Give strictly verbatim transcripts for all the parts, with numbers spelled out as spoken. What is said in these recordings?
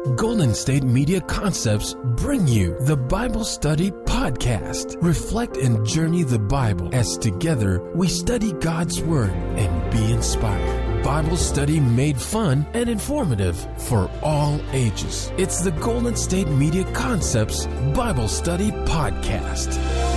Golden State Media Concepts bring you the Bible Study Podcast. Reflect and journey the Bible as together we study God's Word and be inspired. Bible study made fun and informative for all ages. It's the Golden State Media Concepts Bible Study Podcast.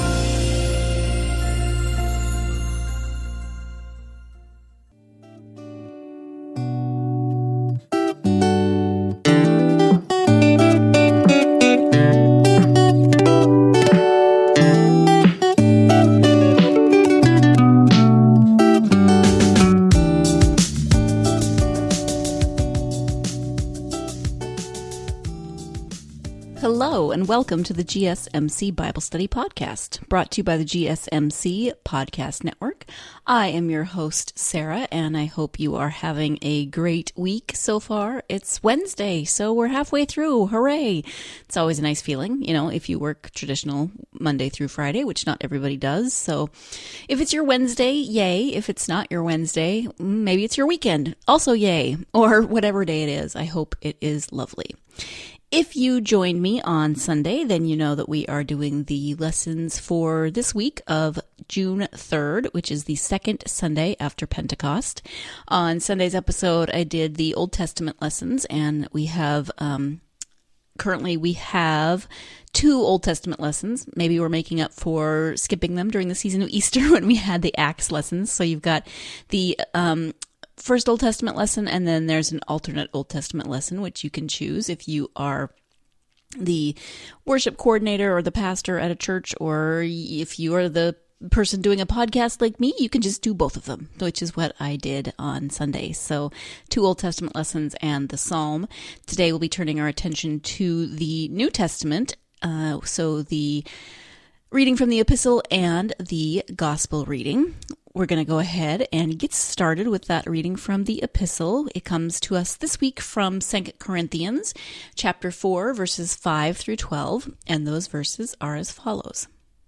Hello and welcome to the G S M C Bible Study Podcast, brought to you by the G S M C Podcast Network. I am your host, Sarah, and I hope you are having a great week so far. It's Wednesday, so we're halfway through. Hooray! It's always a nice feeling, you know, if you work traditional Monday through Friday, which not everybody does. So if it's your Wednesday, yay. If it's not your Wednesday, maybe it's your weekend. Also yay. Or whatever day it is. I hope it is lovely. If you joined me on Sunday, then you know that we are doing the lessons for this week of June third, which is the second Sunday after Pentecost. On Sunday's episode, I did the Old Testament lessons, and we have, um, currently we have two Old Testament lessons. Maybe we're making up for skipping them during the season of Easter when we had the Acts lessons. So you've got the, um, first Old Testament lesson, and then there's an alternate Old Testament lesson, which you can choose if you are the worship coordinator or the pastor at a church, or if you are the person doing a podcast like me, you can just do both of them, which is what I did on Sunday. So two Old Testament lessons and the Psalm. Today we'll be turning our attention to the New Testament, uh, so the reading from the epistle and the gospel reading. We're going to go ahead and get started with that reading from the epistle. It comes to us this week from Second Corinthians chapter four, verses five through twelve, and those verses are as follows.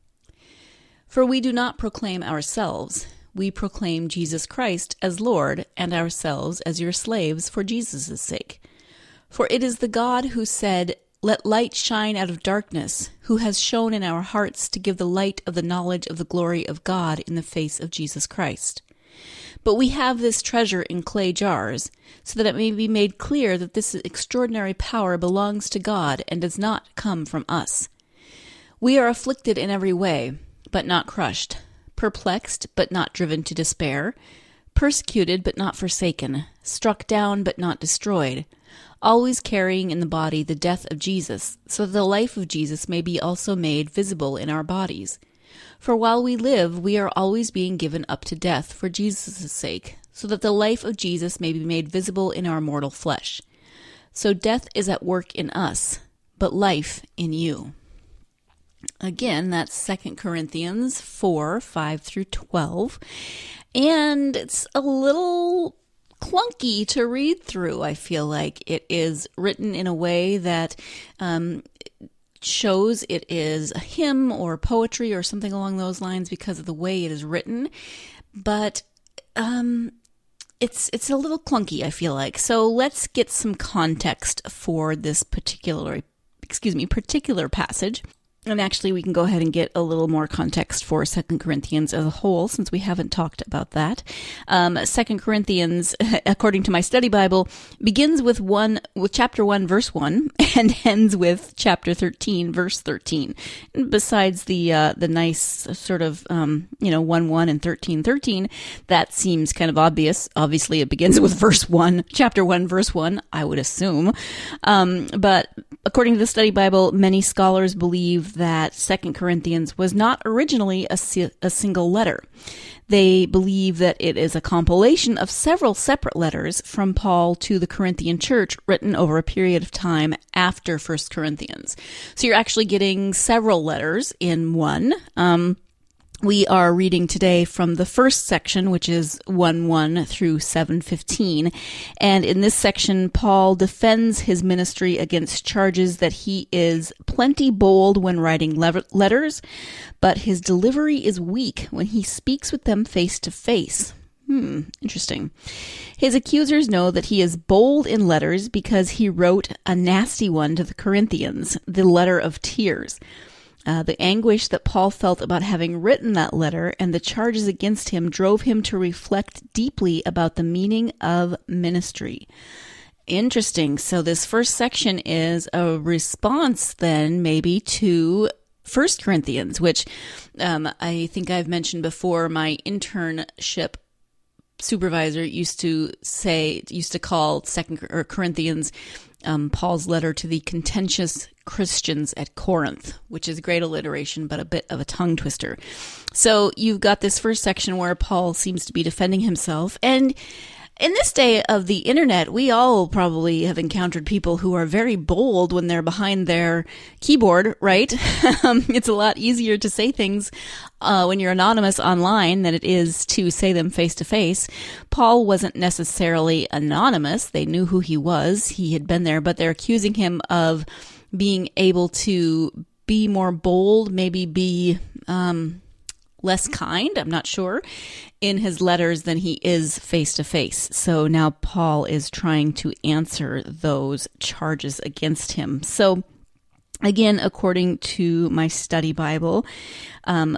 For we do not proclaim ourselves. We proclaim Jesus Christ as Lord, and ourselves as your slaves for Jesus' sake. For it is the God who said, "Let light shine out of darkness," who has shone in our hearts to give the light of the knowledge of the glory of God in the face of Jesus Christ. But we have this treasure in clay jars, so that it may be made clear that this extraordinary power belongs to God and does not come from us. We are afflicted in every way, but not crushed, perplexed, but not driven to despair, persecuted, but not forsaken, struck down, but not destroyed, always carrying in the body the death of Jesus, so that the life of Jesus may be also made visible in our bodies. For while we live, we are always being given up to death for Jesus' sake, so that the life of Jesus may be made visible in our mortal flesh. So death is at work in us, but life in you. Again, that's Second Corinthians four, five through twelve. And it's a little clunky to read through. I feel like it is written in a way that um, shows it is a hymn or poetry or something along those lines because of the way it is written. But um, it's it's a little clunky, I feel like. So let's get some context for this particular, excuse me, particular passage. And actually, we can go ahead and get a little more context for Second Corinthians as a whole, since we haven't talked about that. Um, Second Corinthians, according to my study Bible, begins with one, with chapter one, verse one, and ends with chapter thirteen, verse thirteen. And besides the uh, the nice sort of um, you know one one and thirteen thirteen, that seems kind of obvious. Obviously, it begins with verse one, chapter one, verse one. I would assume, um, but according to the study Bible, many scholars believe that Second Corinthians was not originally a, si- a single letter. They believe that it is a compilation of several separate letters from Paul to the Corinthian church written over a period of time after First Corinthians. So you're actually getting several letters in one. Um, We are reading today from the first section, which is one one through seven fifteen. And in this section, Paul defends his ministry against charges that he is plenty bold when writing le- letters, but his delivery is weak when he speaks with them face to face. Hmm, interesting. His accusers know that he is bold in letters because he wrote a nasty one to the Corinthians, the letter of tears. Uh, the anguish that Paul felt about having written that letter and the charges against him drove him to reflect deeply about the meaning of ministry. Interesting. So this first section is a response then maybe to First Corinthians, which um, I think I've mentioned before. My internship supervisor used to say, used to call Second or Corinthians um, Paul's letter to the contentious Christians at Corinth, which is great alliteration, but a bit of a tongue twister. So you've got this first section where Paul seems to be defending himself, and in this day of the internet, we all probably have encountered people who are very bold when they're behind their keyboard, right? um, it's a lot easier to say things uh, when you're anonymous online than it is to say them face to face. Paul wasn't necessarily anonymous. They knew who he was. He had been there, but they're accusing him of being able to be more bold, maybe be um, less kind, I'm not sure, in his letters than he is face-to-face. So now Paul is trying to answer those charges against him. So again, according to my study Bible, um,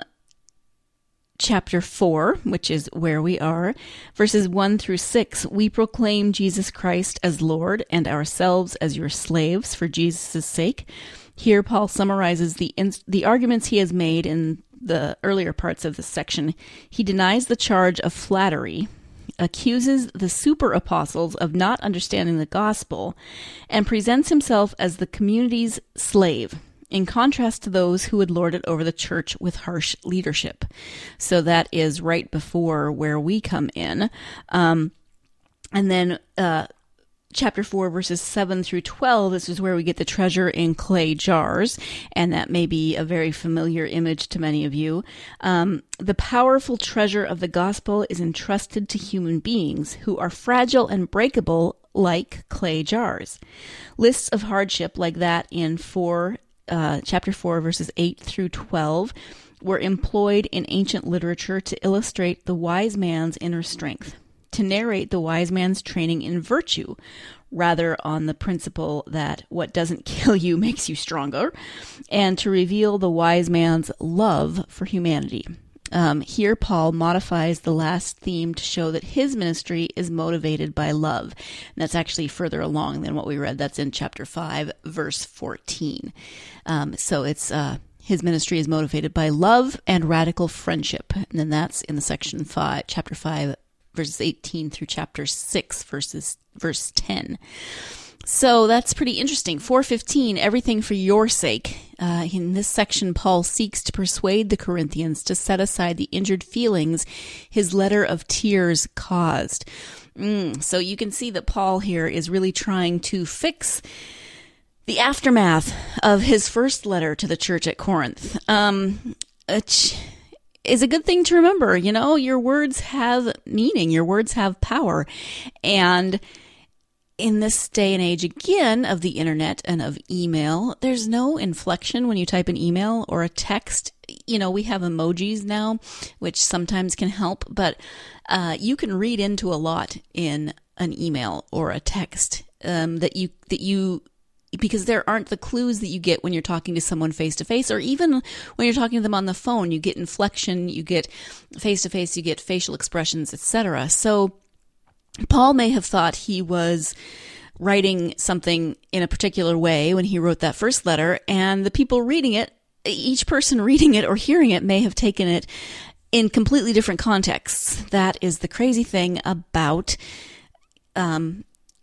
chapter four, which is where we are, verses one through six, we proclaim Jesus Christ as Lord and ourselves as your slaves for Jesus' sake. Here, Paul summarizes the ins- the arguments he has made in the earlier parts of this section. He denies the charge of flattery, accuses the super apostles of not understanding the gospel, and presents himself as the community's slave, in contrast to those who would lord it over the church with harsh leadership. So that is right before where we come in. Um, and then uh, chapter four, verses seven through twelve, this is where we get the treasure in clay jars, and that may be a very familiar image to many of you. Um, the powerful treasure of the gospel is entrusted to human beings who are fragile and breakable like clay jars. Lists of hardship like that in four Uh, chapter four, verses eight through twelve, were employed in ancient literature to illustrate the wise man's inner strength, to narrate the wise man's training in virtue, rather on the principle that what doesn't kill you makes you stronger, and to reveal the wise man's love for humanity. Um, here, Paul modifies the last theme to show that his ministry is motivated by love. And that's actually further along than what we read. That's in chapter five, verse fourteen. Um, so it's uh, his ministry is motivated by love and radical friendship. And then that's in the section five, chapter five, verses eighteen through chapter six, verses verse ten. So that's pretty interesting. four fifteen, everything for your sake. Uh, in this section, Paul seeks to persuade the Corinthians to set aside the injured feelings his letter of tears caused. Mm, so you can see that Paul here is really trying to fix the aftermath of his first letter to the church at Corinth. Um, which is a good thing to remember. You know, your words have meaning. Your words have power. And in this day and age, again, of the internet and of email, there's no inflection when you type an email or a text. You know, we have emojis now, which sometimes can help, but uh, you can read into a lot in an email or a text um, that you that you because there aren't the clues that you get when you're talking to someone face to face, or even when you're talking to them on the phone. You get inflection, you get face to face, you get facial expressions, et cetera. So Paul may have thought he was writing something in a particular way when he wrote that first letter, and the people reading it, each person reading it or hearing it may have taken it in completely different contexts. That is the crazy thing about um,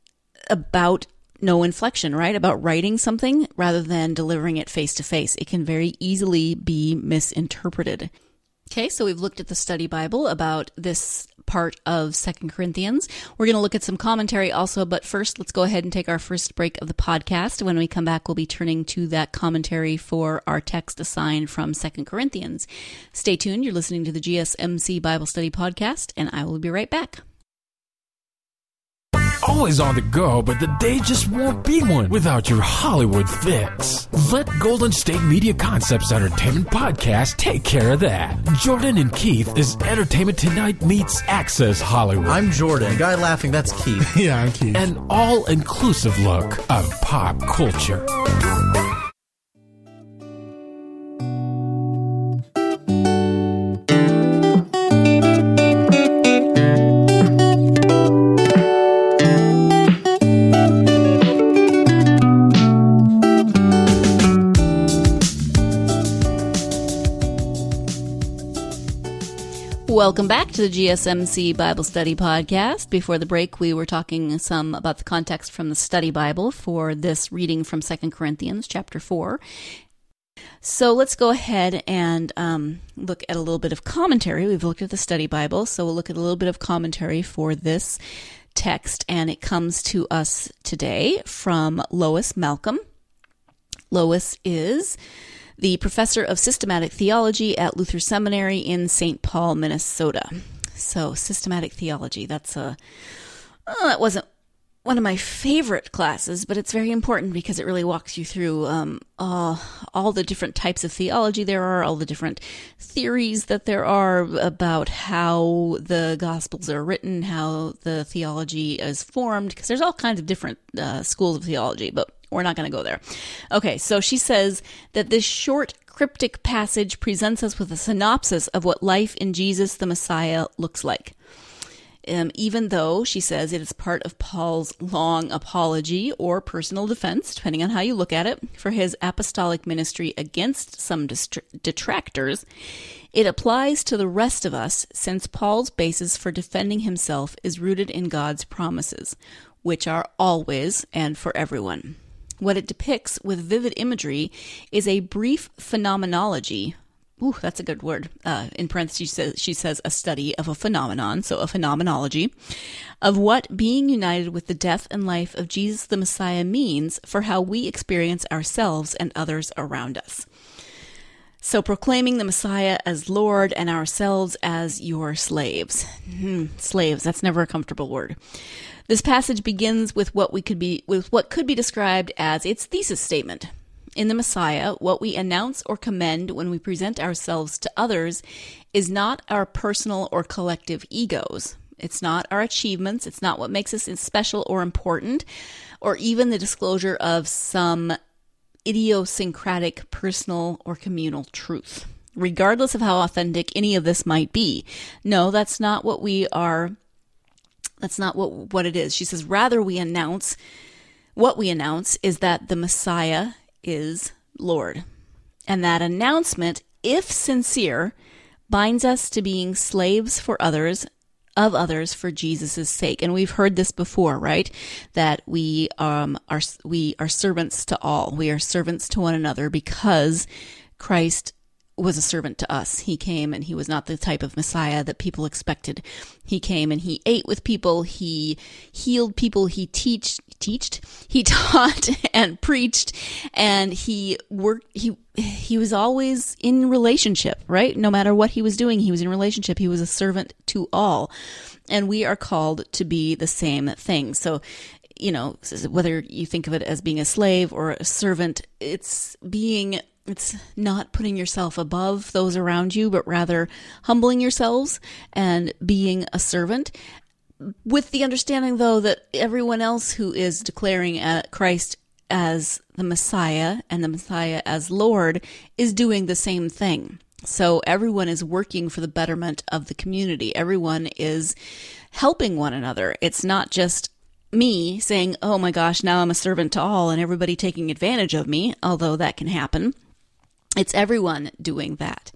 about no inflection, right? About writing something rather than delivering it face to face. It can very easily be misinterpreted. Okay, so we've looked at the study Bible about this part of Second Corinthians. We're going to look at some commentary also, but first let's go ahead and take our first break of the podcast. When we come back, we'll be turning to that commentary for our text assigned from Second Corinthians. Stay tuned. You're listening to the G S M C Bible Study Podcast, and I will be right back. always on the go, but the day just won't be one without your Hollywood fix. Let Golden State Media Concepts Entertainment Podcast take care of that. Jordan and Keith is Entertainment Tonight meets Access Hollywood. I'm Jordan. The guy laughing, that's Keith. Yeah, I'm Keith. An all-inclusive look of pop culture. Welcome back to the G S M C Bible Study Podcast. Before the break, we were talking some about the context from the Study Bible for this reading from Second Corinthians chapter four. So let's go ahead and um, look at a little bit of commentary. We've looked at the Study Bible, so we'll look at a little bit of commentary for this text, and it comes to us today from Lois Malcolm. Lois is the professor of systematic theology at Luther Seminary in Saint Paul, Minnesota. So, systematic theology, that's a, oh, that wasn't one of my favorite classes, but it's very important because it really walks you through um, uh, all the different types of theology there are, all the different theories that there are about how the Gospels are written, how the theology is formed, because there's all kinds of different uh, schools of theology, but we're not going to go there. Okay, so she says that this short cryptic passage presents us with a synopsis of what life in Jesus the Messiah looks like. Um, even though, she says, it is part of Paul's long apology or personal defense, depending on how you look at it, for his apostolic ministry against some dist- detractors, it applies to the rest of us since Paul's basis for defending himself is rooted in God's promises, which are always and for everyone. What it depicts with vivid imagery is a brief phenomenology. Ooh, that's a good word. Uh, in parentheses, she says, she says a study of a phenomenon, so a phenomenology, of what being united with the death and life of Jesus the Messiah means for how we experience ourselves and others around us. So proclaiming the Messiah as Lord and ourselves as your slaves. Hmm, slaves, that's never a comfortable word. This passage begins with what we could be with what could be described as its thesis statement. In the Messiah, what we announce or commend when we present ourselves to others is not our personal or collective egos. It's not our achievements. It's not what makes us special or important, or even the disclosure of some idiosyncratic personal or communal truth, regardless of how authentic any of this might be. No, that's not what we are. That's not what, what it is. She says, rather we announce, what we announce is that the Messiah is Lord. And that announcement, if sincere, binds us to being slaves for others, of others for Jesus' sake. And we've heard this before, right? That we um are we are servants to all. We are servants to one another because Christ was a servant to us. He came and he was not the type of Messiah that people expected. He came and he ate with people, he healed people, he teach, teached, he taught and preached, and he worked, he, he was always in relationship, right? No matter what he was doing, he was in relationship. He was a servant to all. And we are called to be the same thing. So, you know, whether you think of it as being a slave or a servant, it's being It's not putting yourself above those around you, but rather humbling yourselves and being a servant, with the understanding, though, that everyone else who is declaring Christ as the Messiah and the Messiah as Lord is doing the same thing. So everyone is working for the betterment of the community. Everyone is helping one another. It's not just me saying, oh my gosh, now I'm a servant to all, and everybody taking advantage of me, although that can happen. It's everyone doing that.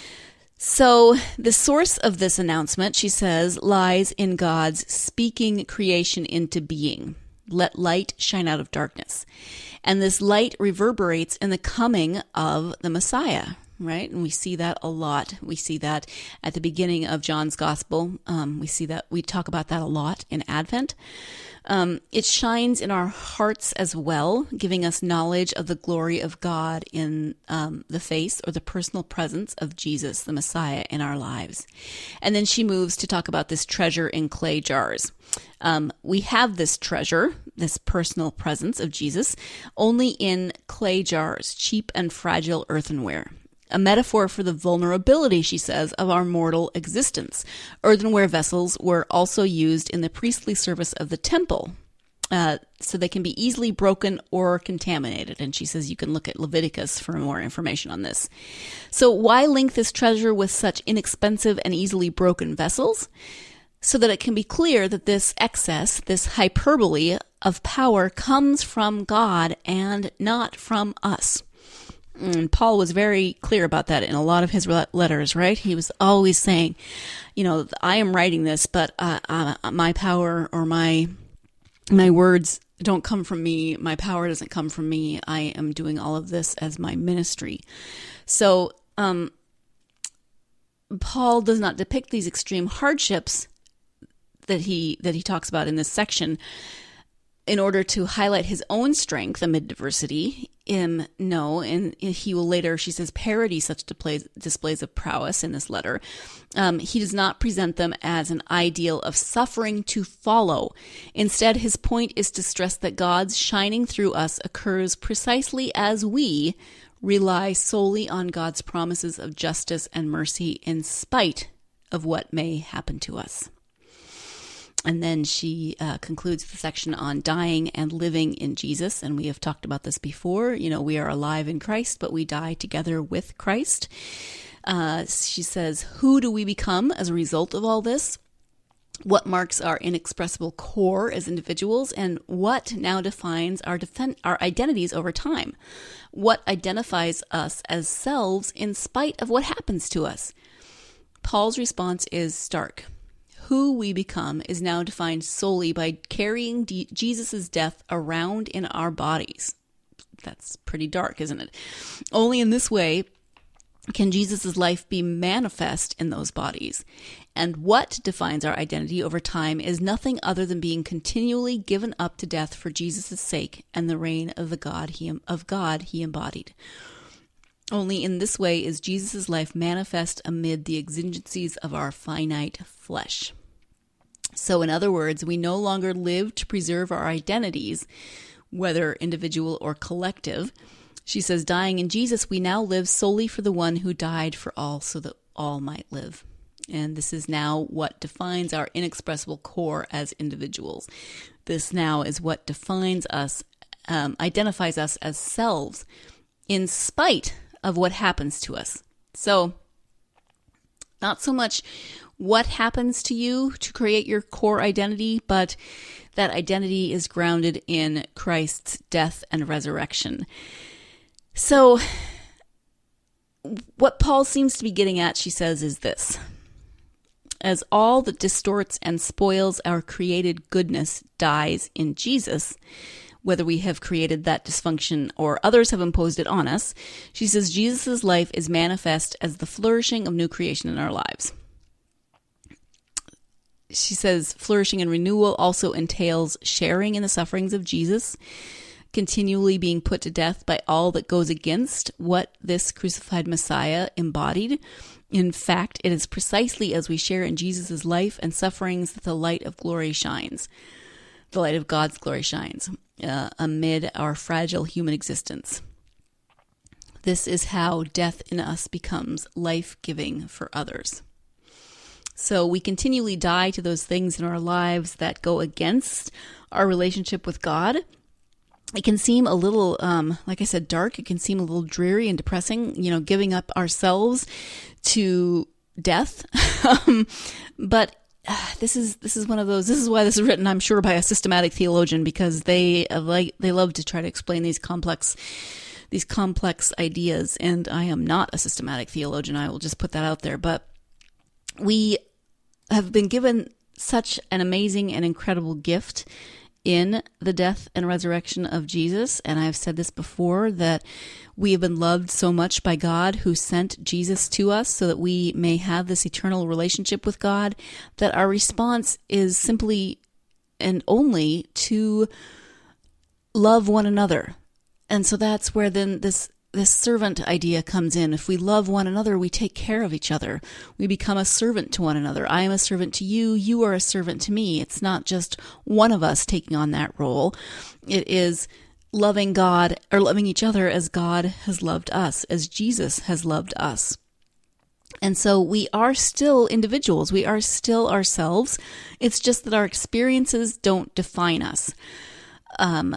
So the source of this announcement, she says, lies in God's speaking creation into being. Let light shine out of darkness. And this light reverberates in the coming of the Messiah. right? And we see that a lot. We see that at the beginning of John's Gospel. Um, we see that, we talk about that a lot in Advent. Um, it shines in our hearts as well, giving us knowledge of the glory of God in um, the face or the personal presence of Jesus, the Messiah, in our lives. And then she moves to talk about this treasure in clay jars. Um, we have this treasure, this personal presence of Jesus, only in clay jars, cheap and fragile earthenware. A metaphor for the vulnerability, she says, of our mortal existence. Earthenware vessels were also used in the priestly service of the temple, uh, so they can be easily broken or contaminated. And she says you can look at Leviticus for more information on this. So why link this treasure with such inexpensive and easily broken vessels? So that it can be clear that this excess, this hyperbole of power comes from God and not from us. And Paul was very clear about that in a lot of his letters, right? He was always saying, you know, I am writing this, but uh, uh, my power or my my words don't come from me. My power doesn't come from me. I am doing all of this as my ministry. So um, Paul does not depict these extreme hardships that he that he talks about in this section in order to highlight his own strength amid diversity. Um, no, and he will later, she says, parody such displays, displays of prowess in this letter. Um, he does not present them as an ideal of suffering to follow. Instead, his point is to stress that God's shining through us occurs precisely as we rely solely on God's promises of justice and mercy in spite of what may happen to us. And then she uh, concludes the section on dying and living in Jesus. And we have talked about this before. You know, we are alive in Christ, but we die together with Christ. Uh, she says, who do we become as a result of all this? What marks our inexpressible core as individuals? And what now defines our, defen- our identities over time? What identifies us as selves in spite of what happens to us? Paul's response is stark. Who we become is now defined solely by carrying D- Jesus' death around in our bodies. That's pretty dark, isn't it? Only in this way can Jesus' life be manifest in those bodies. And what defines our identity over time is nothing other than being continually given up to death for Jesus' sake and the reign of the God he of God he embodied. Only in this way is Jesus' life manifest amid the exigencies of our finite flesh. So in other words, we no longer live to preserve our identities, whether individual or collective. She says, dying in Jesus, we now live solely for the one who died for all so that all might live. And this is now what defines our inexpressible core as individuals. This now is what defines us, um, identifies us as selves in spite of what happens to us. So not so much what happens to you to create your core identity, but that identity is grounded in Christ's death and resurrection. So what Paul seems to be getting at, she says, is this. As all that distorts and spoils our created goodness dies in Jesus, whether we have created that dysfunction or others have imposed it on us, she says Jesus' life is manifest as the flourishing of new creation in our lives. She says flourishing and renewal also entails sharing in the sufferings of Jesus, continually being put to death by all that goes against what this crucified Messiah embodied. In fact, it is precisely as we share in Jesus' life and sufferings that the light of glory shines. The light of God's glory shines uh, amid our fragile human existence. This is how death in us becomes life-giving for others. So we continually die to those things in our lives that go against our relationship with God. It can seem a little, um, like I said, dark. It can seem a little dreary and depressing, you know, giving up ourselves to death. um, but uh, this is this is one of those. This is why this is written, I'm sure, by a systematic theologian, because they uh, like they love to try to explain these complex these complex ideas. And I am not a systematic theologian. I will just put that out there. But we have been given such an amazing and incredible gift in the death and resurrection of Jesus. And I've said this before, that we have been loved so much by God, who sent Jesus to us so that we may have this eternal relationship with God, that our response is simply and only to love one another. And so that's where then this this servant idea comes in. If we love one another, we take care of each other. We become a servant to one another. I am a servant to you. You are a servant to me. It's not just one of us taking on that role. It is loving God, or loving each other as God has loved us, as Jesus has loved us. And so we are still individuals. We are still ourselves. It's just that our experiences don't define us. Um,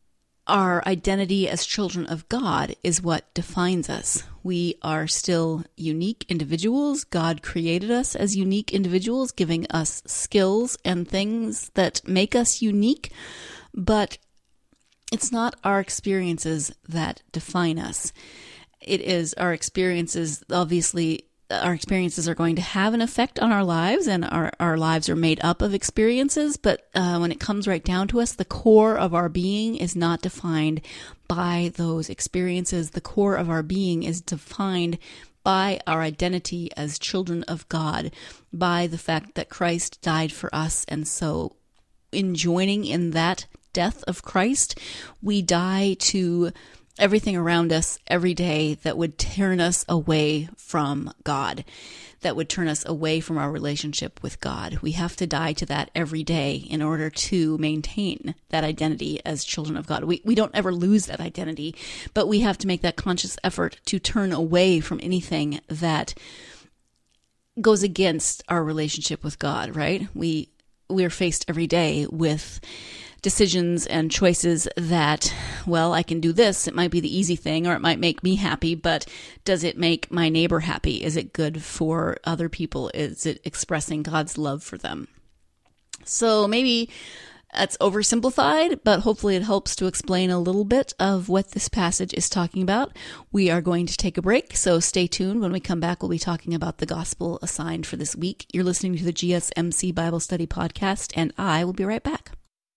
Our identity as children of God is what defines us. We are still unique individuals. God created us as unique individuals, giving us skills and things that make us unique, but it's not our experiences that define us. It is our experiences. Obviously, our experiences are going to have an effect on our lives, and our, our lives are made up of experiences. But uh, when it comes right down to us, the core of our being is not defined by those experiences. The core of our being is defined by our identity as children of God, by the fact that Christ died for us. And so in joining in that death of Christ, we die to everything around us every day that would turn us away from God, that would turn us away from our relationship with God. We have to die to that every day in order to maintain that identity as children of God. We we don't ever lose that identity, but we have to make that conscious effort to turn away from anything that goes against our relationship with God, right? We we are faced every day with decisions and choices that, well, I can do this. It might be the easy thing, or it might make me happy, but does it make my neighbor happy? Is it good for other people? Is it expressing God's love for them? So maybe that's oversimplified, but hopefully it helps to explain a little bit of what this passage is talking about. We are going to take a break, so stay tuned. When we come back, we'll be talking about the gospel assigned for this week. You're listening to the G S M C Bible Study Podcast, and I will be right back.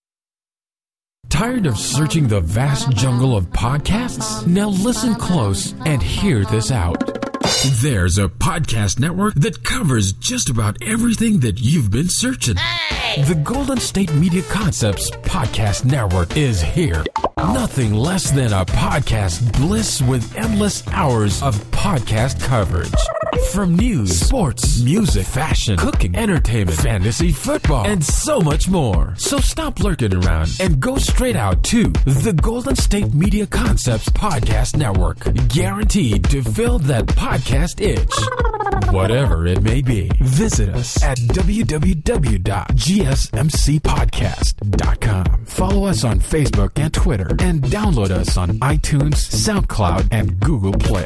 Tired of searching the vast jungle of podcasts? Now listen close and hear this out. There's a podcast network that covers just about everything that you've been searching. Hey! The Golden State Media Concepts Podcast Network is here. Nothing less than a podcast bliss with endless hours of podcast coverage. From news, sports, music, fashion, cooking, entertainment, fantasy, football, and so much more. So stop lurking around and go straight out to the Golden State Media Concepts Podcast Network. Guaranteed to fill that podcast itch. Whatever it may be. Visit us at w w w dot g s m c podcast dot com. Follow us on Facebook and Twitter, and download us on iTunes, SoundCloud, and Google Play.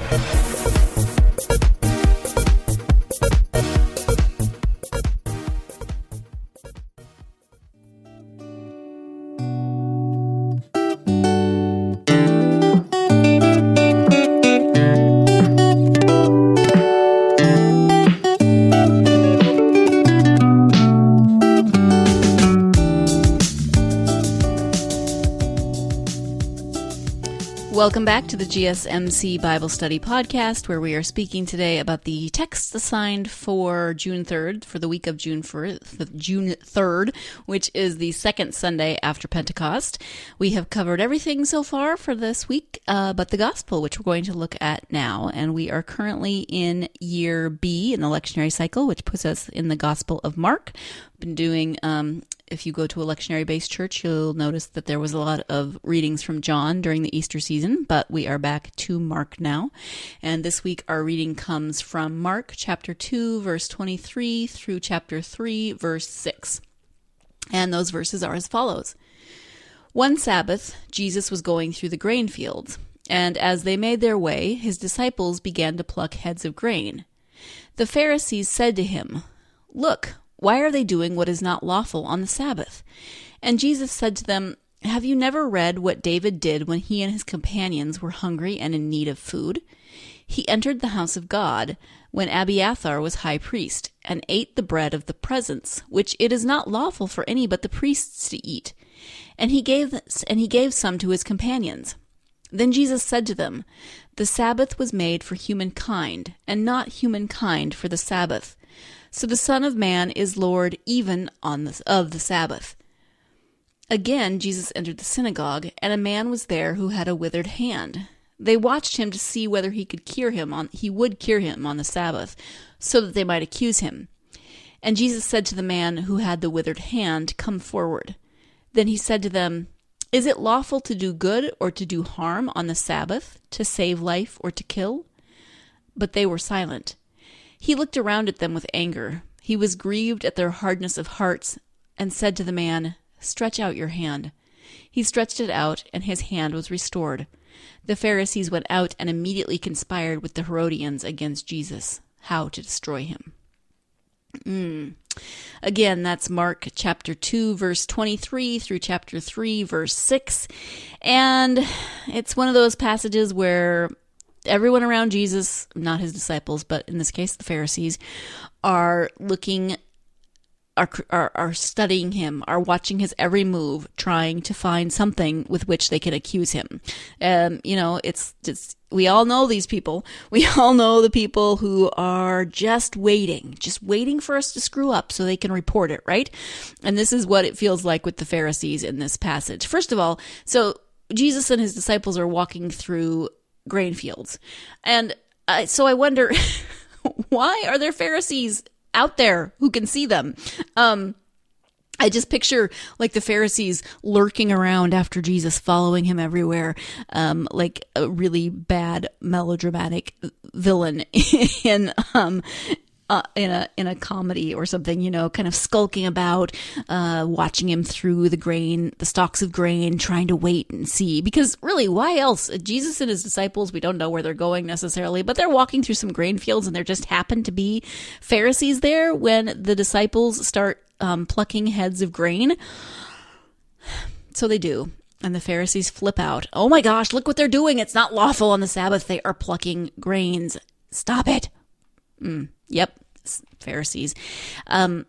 Welcome back to the G S M C Bible Study Podcast, where we are speaking today about the texts assigned for June third, for the week of June third, which is the second Sunday after Pentecost. We have covered everything so far for this week, uh, but the Gospel, which we're going to look at now. And we are currently in year B in the lectionary cycle, which puts us in the Gospel of Mark. We've been doing... Um, If you go to a lectionary-based church, you'll notice that there was a lot of readings from John during the Easter season, but we are back to Mark now. And this week our reading comes from Mark chapter two, verse twenty-three through chapter three, verse six. And those verses are as follows. One Sabbath, Jesus was going through the grain fields, and as they made their way, his disciples began to pluck heads of grain. The Pharisees said to him, "Look, why are they doing what is not lawful on the Sabbath?" And Jesus said to them, "Have you never read what David did when he and his companions were hungry and in need of food? He entered the house of God when Abiathar was high priest, and ate the bread of the presence, which it is not lawful for any but the priests to eat. and he gave and he gave some to his companions. Then Jesus said to them, "The Sabbath was made for humankind, and not humankind for the Sabbath. So the Son of Man is Lord even on the, of the Sabbath." Again, Jesus entered the synagogue, and a man was there who had a withered hand. They watched him to see whether he could cure him on he would cure him on the Sabbath, so that they might accuse him. And Jesus said to the man who had the withered hand, "Come forward." Then he said to them, "Is it lawful to do good or to do harm on the Sabbath, to save life or to kill?" But they were silent. He looked around at them with anger. He was grieved at their hardness of hearts, and said to the man, "Stretch out your hand." He stretched it out, and his hand was restored. The Pharisees went out and immediately conspired with the Herodians against Jesus, how to destroy him. Mm. Again, that's Mark chapter two, verse twenty-three through chapter three, verse six. And it's one of those passages where everyone around Jesus, not his disciples, but in this case the Pharisees, are looking Are, are are studying him, are watching his every move, trying to find something with which they can accuse him. Um, you know, it's just, we all know these people. We all know the people who are just waiting, just waiting for us to screw up so they can report it, right? And this is what it feels like with the Pharisees in this passage. First of all, so Jesus and his disciples are walking through grain fields. And uh, so I wonder, why are there Pharisees out there who can see them? Um, I just picture like the Pharisees lurking around after Jesus, following him everywhere, um, like a really bad melodramatic villain in um, uh, in a in a comedy or something. You know, kind of skulking about, uh, watching him through the grain, the stalks of grain, trying to wait and see. Because really, why else? Jesus and his disciples, we don't know where they're going necessarily, but they're walking through some grain fields, and there just happen to be Pharisees there when the disciples start um, plucking heads of grain. So they do. And the Pharisees flip out. "Oh my gosh, look what they're doing. It's not lawful on the Sabbath. They are plucking grains. Stop it." Mm, yep. Pharisees. Um,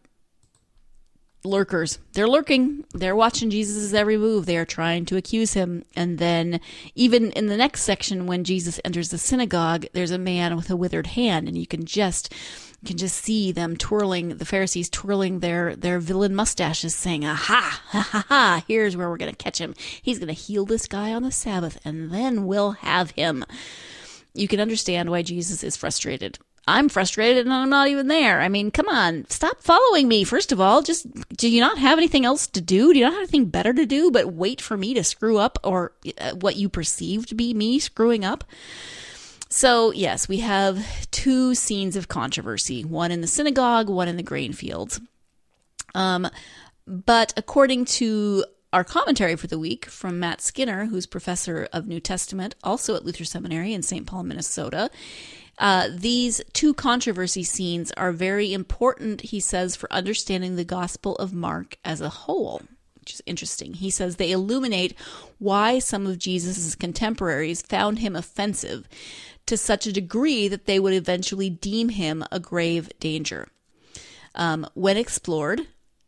lurkers. They're lurking. They're watching Jesus' every move. They are trying to accuse him. And then even in the next section, when Jesus enters the synagogue, there's a man with a withered hand, and you can just you can just see them twirling, the Pharisees twirling their, their villain mustaches, saying, "Aha, ha ha ha, here's where we're going to catch him. He's going to heal this guy on the Sabbath, and then we'll have him." You can understand why Jesus is frustrated. I'm frustrated and I'm not even there. I mean, come on, stop following me. First of all, just, do you not have anything else to do? Do you not have anything better to do but wait for me to screw up, or uh, what you perceive to be me screwing up? So yes, we have two scenes of controversy, one in the synagogue, one in the grain fields. Um, but according to our commentary for the week from Matt Skinner, who's professor of New Testament, also at Luther Seminary in Saint Paul, Minnesota, Uh, these two controversy scenes are very important, he says, for understanding the Gospel of Mark as a whole, which is interesting. He says they illuminate why some of Jesus' contemporaries found him offensive to such a degree that they would eventually deem him a grave danger. Um, when explored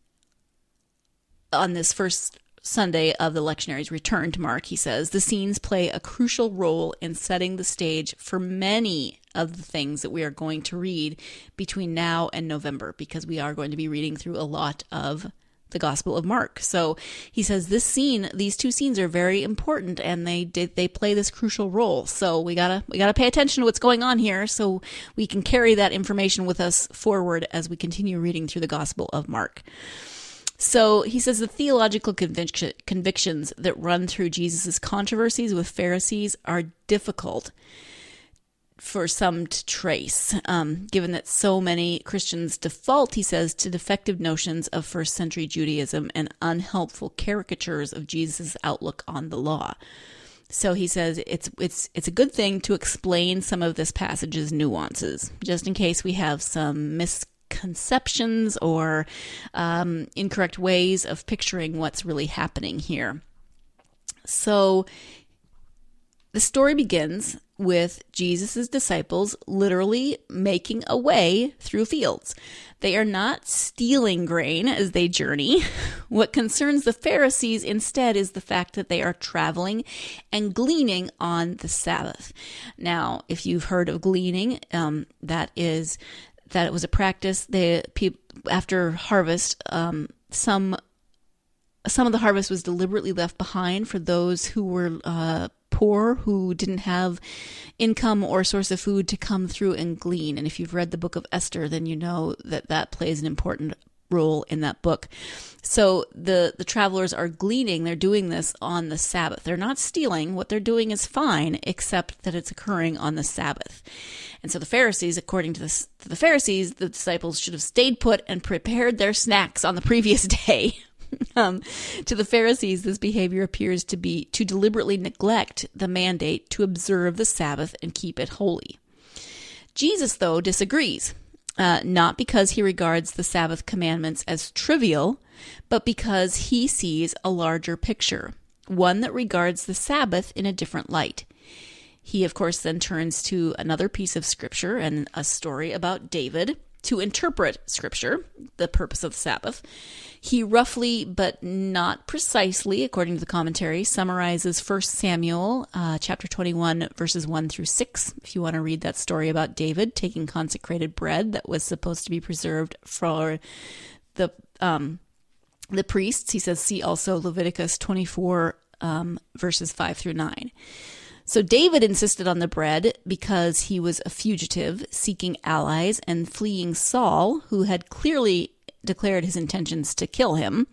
on this first Sunday of the lectionary's return to Mark, he says, the scenes play a crucial role in setting the stage for many of the things that we are going to read between now and November, because we are going to be reading through a lot of the Gospel of Mark. So he says this scene, these two scenes are very important, and they did they play this crucial role. So we gotta we gotta pay attention to what's going on here, so we can carry that information with us forward as we continue reading through the Gospel of Mark. So he says the theological conviction, convictions that run through Jesus' controversies with Pharisees are difficult for some to trace, um, given that so many Christians default, he says, to defective notions of first century Judaism and unhelpful caricatures of Jesus' outlook on the law. So he says it's it's it's a good thing to explain some of this passage's nuances, just in case we have some misconceptions or um, incorrect ways of picturing what's really happening here. So the story begins with Jesus' disciples literally making a way through fields. They are not stealing grain as they journey. What concerns the Pharisees instead is the fact that they are traveling and gleaning on the Sabbath. Now, if you've heard of gleaning, um, that is that it was a practice. They people, after harvest, um, some some of the harvest was deliberately left behind for those who were uh, poor, who didn't have income or source of food to come through and glean. And if you've read the book of Esther, then you know that that plays an important role in that book. So the, the travelers are gleaning. They're doing this on the Sabbath. They're not stealing. What they're doing is fine, except that it's occurring on the Sabbath. And so the Pharisees, according to the, to the Pharisees, the disciples should have stayed put and prepared their snacks on the previous day. Um, to the Pharisees, this behavior appears to be to deliberately neglect the mandate to observe the Sabbath and keep it holy. Jesus, though, disagrees, uh, not because he regards the Sabbath commandments as trivial, but because he sees a larger picture, one that regards the Sabbath in a different light. He, of course, then turns to another piece of scripture and a story about David to interpret scripture, the purpose of the Sabbath. He roughly, but not precisely, according to the commentary, summarizes First Samuel uh, chapter twenty-one, verses one through six. If you want to read that story about David taking consecrated bread that was supposed to be preserved for the um, the priests, he says, see also Leviticus twenty-four, um, verses five through nine. So David insisted on the bread because he was a fugitive seeking allies and fleeing Saul, who had clearly declared his intentions to kill him.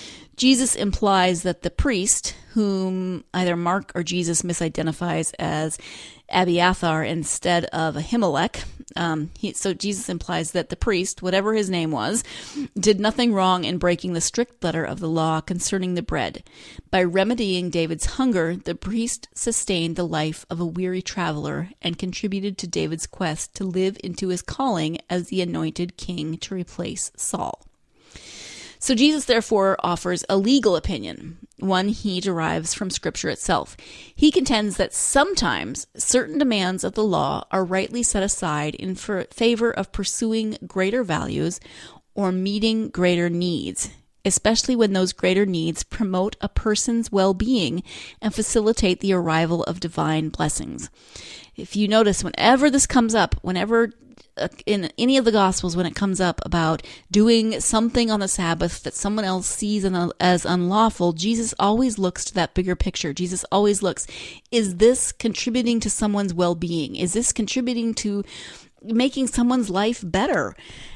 Jesus implies that the priest, whom either Mark or Jesus misidentifies as Abiathar instead of Ahimelech, um, he, so Jesus implies that the priest, whatever his name was, did nothing wrong in breaking the strict letter of the law concerning the bread. By remedying David's hunger, the priest sustained the life of a weary traveler and contributed to David's quest to live into his calling as the anointed king to replace Saul. So Jesus therefore offers a legal opinion, one he derives from Scripture itself. He contends that sometimes certain demands of the law are rightly set aside in favor of pursuing greater values or meeting greater needs, especially when those greater needs promote a person's well-being and facilitate the arrival of divine blessings. If you notice, whenever this comes up, whenever in any of the Gospels, when it comes up about doing something on the Sabbath that someone else sees as unlawful, Jesus always looks to that bigger picture. Jesus always looks, is this contributing to someone's well-being? Is this contributing to making someone's life better?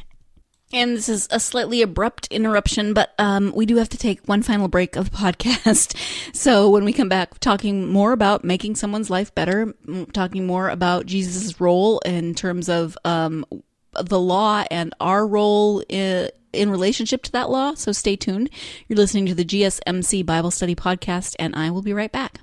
And this is a slightly abrupt interruption, but um, we do have to take one final break of the podcast. So when we come back, talking more about making someone's life better, talking more about Jesus' role in terms of um, the law and our role in, in relationship to that law. So stay tuned. You're listening to the G S M C Bible Study Podcast, and I will be right back.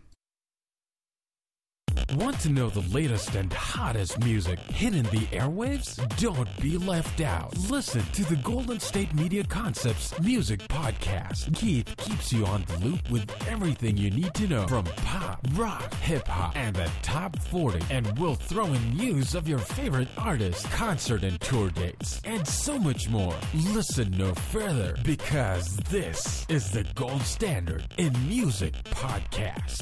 Want to know the latest and hottest music hitting the airwaves? Don't be left out. Listen to the Golden State Media Concepts Music Podcast. Keith keeps you on the loop with everything you need to know from pop, rock, hip-hop, and the top forty. And we'll throw in news of your favorite artists, concert and tour dates, and so much more. Listen no further, because this is the gold standard in music podcast.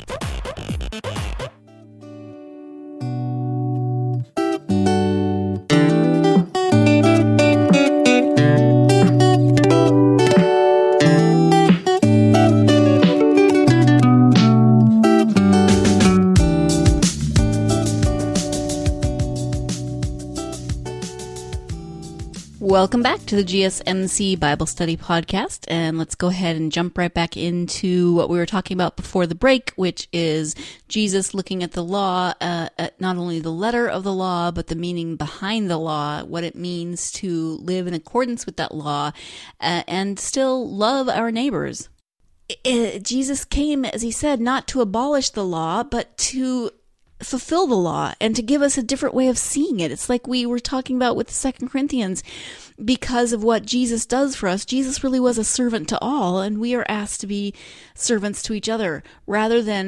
Welcome back to the G S M C Bible Study Podcast, and let's go ahead and jump right back into what we were talking about before the break, which is Jesus looking at the law, uh, at not only the letter of the law, but the meaning behind the law, what it means to live in accordance with that law, uh, and still love our neighbors. It, Jesus came, as he said, not to abolish the law, but to fulfill the law and to give us a different way of seeing it. It's like we were talking about with Second Corinthians. Because of what Jesus does for us, Jesus really was a servant to all, and we are asked to be servants to each other rather than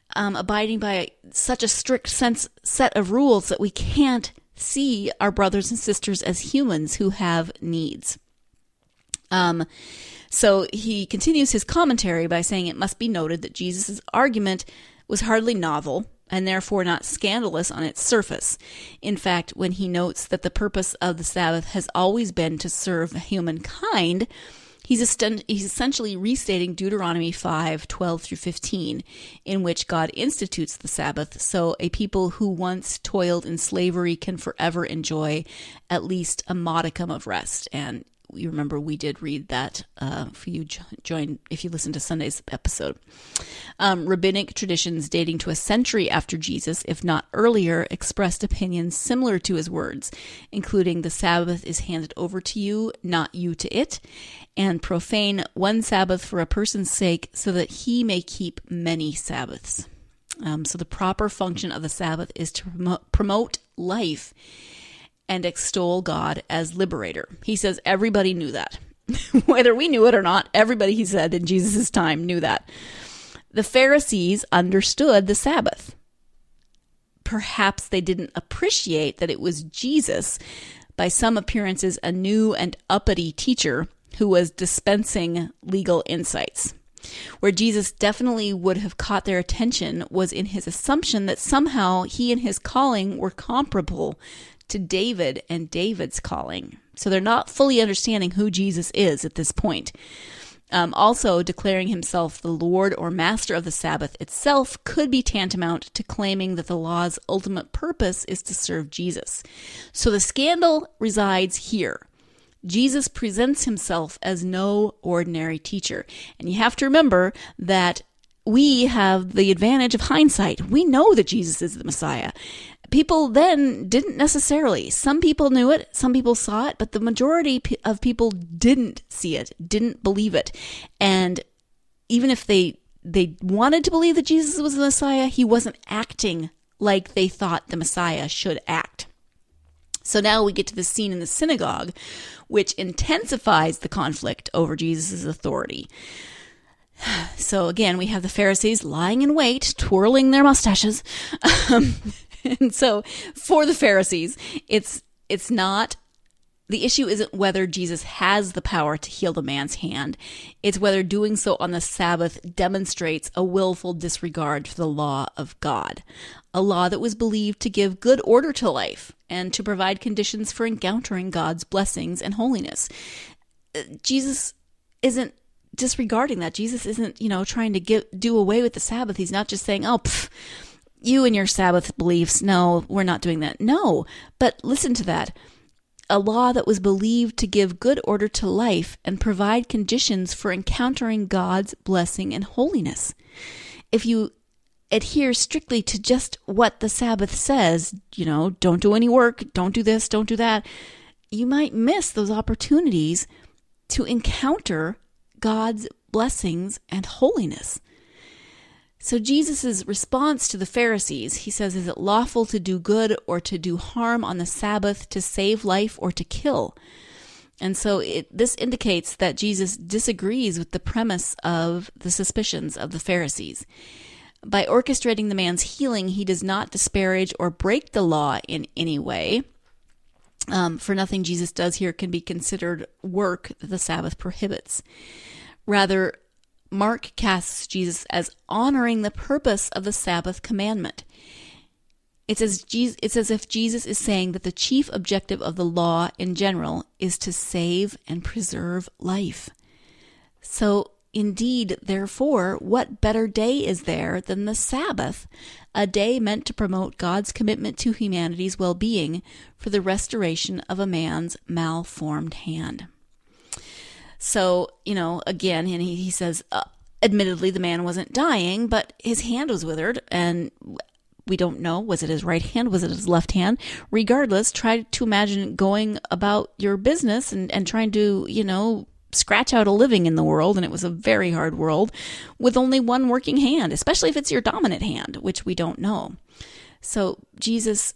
um, abiding by such a strict sense, set of rules that we can't see our brothers and sisters as humans who have needs. Um, so he continues his commentary by saying it must be noted that Jesus' argument was hardly novel and therefore not scandalous on its surface. In fact, when he notes that the purpose of the Sabbath has always been to serve humankind, he's, est- he's essentially restating Deuteronomy five, twelve through fifteen, in which God institutes the Sabbath, so a people who once toiled in slavery can forever enjoy at least a modicum of rest. And you remember we did read that uh, for you jo- join if you listen to Sunday's episode. Um, rabbinic traditions dating to a century after Jesus, if not earlier, expressed opinions similar to his words, including the Sabbath is handed over to you, not you to it, and profane one Sabbath for a person's sake so that he may keep many Sabbaths. Um, so the proper function of the Sabbath is to promote, promote life and extol God as liberator. He says everybody knew that. Whether we knew it or not, everybody, he said, in Jesus' time knew that. The Pharisees understood the Sabbath. Perhaps they didn't appreciate that it was Jesus, by some appearances a new and uppity teacher, who was dispensing legal insights. Where Jesus definitely would have caught their attention was in his assumption that somehow he and his calling were comparable to David and David's calling. So they're not fully understanding who Jesus is at this point. Um, also, declaring himself the Lord or Master of the Sabbath itself could be tantamount to claiming that the law's ultimate purpose is to serve Jesus. So the scandal resides here. Jesus presents himself as no ordinary teacher. And you have to remember that we have the advantage of hindsight. We know that Jesus is the Messiah. People then didn't necessarily. Some people knew it, some people saw it, but the majority of people didn't see it, didn't believe it. And even if they they wanted to believe that Jesus was the Messiah, he wasn't acting like they thought the Messiah should act. So now we get to the scene in the synagogue, which intensifies the conflict over Jesus' authority. So again, we have the Pharisees lying in wait, twirling their mustaches. Um, and so for the Pharisees, it's it's not, the issue isn't whether Jesus has the power to heal the man's hand. It's whether doing so on the Sabbath demonstrates a willful disregard for the law of God, a law that was believed to give good order to life and to provide conditions for encountering God's blessings and holiness. Jesus isn't disregarding that. Jesus isn't, you know, trying to get, do away with the Sabbath. He's not just saying, oh, pff, you and your Sabbath beliefs, no, we're not doing that. No, but listen to that. A law that was believed to give good order to life and provide conditions for encountering God's blessing and holiness. If you adhere strictly to just what the Sabbath says, you know, don't do any work, don't do this, don't do that, you might miss those opportunities to encounter God's blessings and holiness. So Jesus' response to the Pharisees, he says, is it lawful to do good or to do harm on the Sabbath, to save life or to kill? And so it, this indicates that Jesus disagrees with the premise of the suspicions of the Pharisees. By orchestrating the man's healing, he does not disparage or break the law in any way. Um, for nothing Jesus does here can be considered work that the Sabbath prohibits. Rather, Mark casts Jesus as honoring the purpose of the Sabbath commandment. It's as, Jesus, it's as if Jesus is saying that the chief objective of the law in general is to save and preserve life. So, indeed, therefore, what better day is there than the Sabbath, a day meant to promote God's commitment to humanity's well-being for the restoration of a man's malformed hand? So, you know, again, and he, he says, uh, admittedly, the man wasn't dying, but his hand was withered, and we don't know, was it his right hand, was it his left hand? Regardless, try to imagine going about your business and, and trying to, you know, scratch out a living in the world, and it was a very hard world, with only one working hand, especially if it's your dominant hand, which we don't know. So Jesus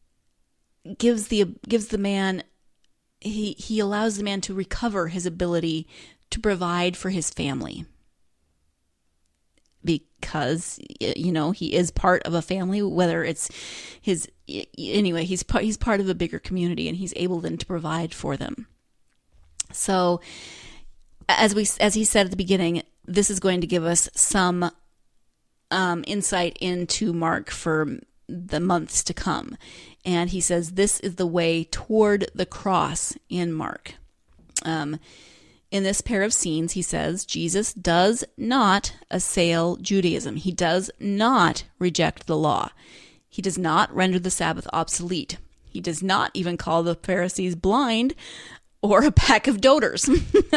gives the gives the man He he allows the man to recover his ability to provide for his family. because, you know, he is part of a family, whether it's his, anyway, he's part, he's part of a bigger community, and he's able then to provide for them. So as we, as he said at the beginning, this is going to give us some um, insight into Mark for the months to come. And he says this is the way toward the cross in Mark. Um, in this pair of scenes, he says, Jesus does not assail Judaism. He does not reject the law. He does not render the Sabbath obsolete. He does not even call the Pharisees blind or a pack of doters.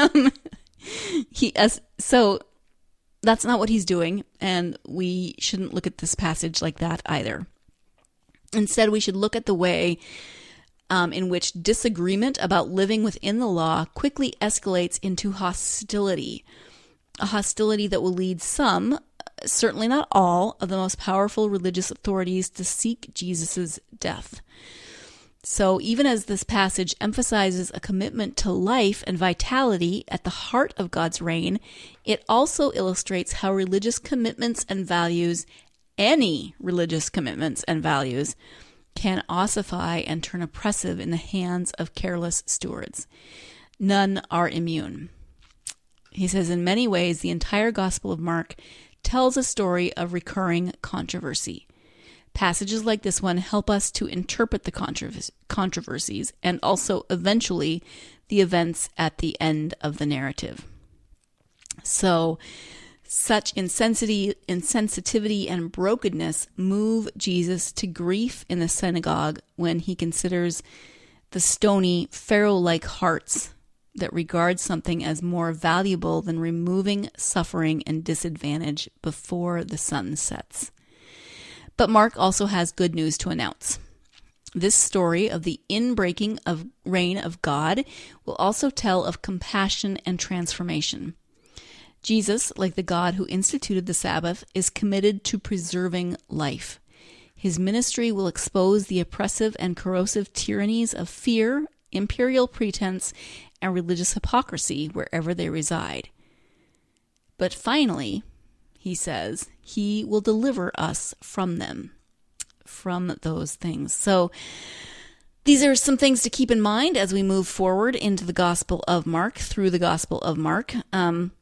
he as, so that's not what he's doing, and we shouldn't look at this passage like that either. Instead, we should look at the way um, in which disagreement about living within the law quickly escalates into hostility, a hostility that will lead some, certainly not all, of the most powerful religious authorities to seek Jesus' death. So even as this passage emphasizes a commitment to life and vitality at the heart of God's reign, it also illustrates how religious commitments and values, any religious commitments and values, can ossify and turn oppressive in the hands of careless stewards. None are immune. He says, in many ways, the entire Gospel of Mark tells a story of recurring controversy. Passages like this one help us to interpret the controvers- controversies and also eventually the events at the end of the narrative. So, such insensitivity, insensitivity and brokenness move Jesus to grief in the synagogue when he considers the stony, Pharaoh-like hearts that regard something as more valuable than removing suffering and disadvantage before the sun sets. But Mark also has good news to announce. This story of the inbreaking of reign of God will also tell of compassion and transformation. Jesus, like the God who instituted the Sabbath, is committed to preserving life. His ministry will expose the oppressive and corrosive tyrannies of fear, imperial pretense, and religious hypocrisy wherever they reside. But finally, he says, he will deliver us from them, from those things. So these are some things to keep in mind as we move forward into the Gospel of Mark, through the Gospel of Mark. Um,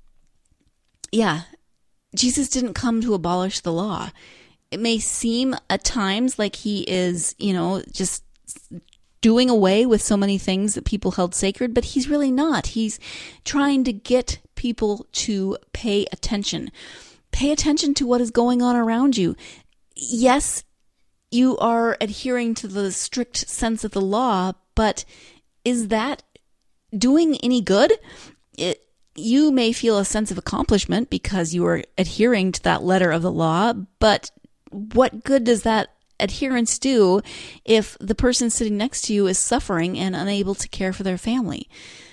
yeah, Jesus didn't come to abolish the law. It may seem at times like he is, you know, just doing away with so many things that people held sacred, but he's really not. He's trying to get people to pay attention. Pay attention to what is going on around you. Yes, you are adhering to the strict sense of the law, but is that doing any good? It, you may feel a sense of accomplishment because you are adhering to that letter of the law, but what good does that adherence do if the person sitting next to you is suffering and unable to care for their family?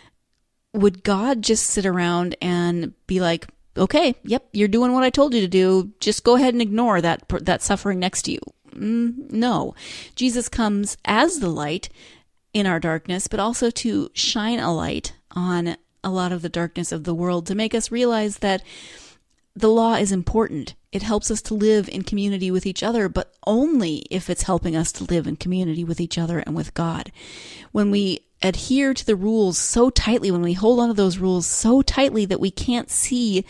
Would God just sit around and be like, okay, yep, you're doing what I told you to do. Just go ahead and ignore that that suffering next to you? Mm, no. Jesus comes as the light in our darkness, but also to shine a light on a lot of the darkness of the world, to make us realize that the law is important. It helps us to live in community with each other, but only if it's helping us to live in community with each other and with God. When we adhere to the rules so tightly, when we hold on to those rules so tightly that we can't see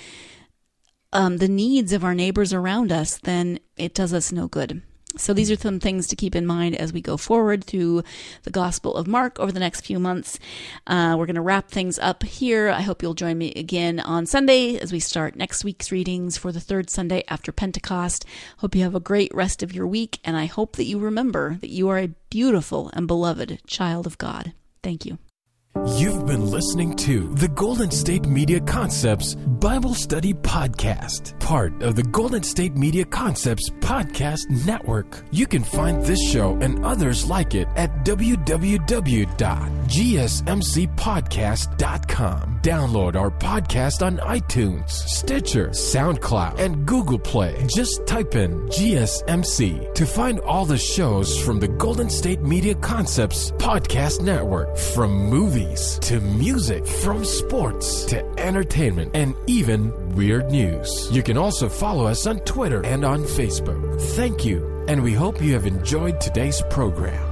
um, the needs of our neighbors around us, then it does us no good. So these are some things to keep in mind as we go forward through the Gospel of Mark over the next few months. Uh, we're going to wrap things up here. I hope you'll join me again on Sunday as we start next week's readings for the third Sunday after Pentecost. Hope you have a great rest of your week, and I hope that you remember that you are a beautiful and beloved child of God. Thank you. You've been listening to the Golden State Media Concepts Bible Study Podcast, part of the Golden State Media Concepts Podcast Network. You can find this show and others like it at w w w dot g s m c podcast dot com. Download our podcast on iTunes, Stitcher, SoundCloud, and Google Play. Just type in G S M C to find all the shows from the Golden State Media Concepts Podcast Network, from movies movies to music, from sports to entertainment, and even weird news. You can also follow us on Twitter and on Facebook. Thank you, and we hope you have enjoyed today's program.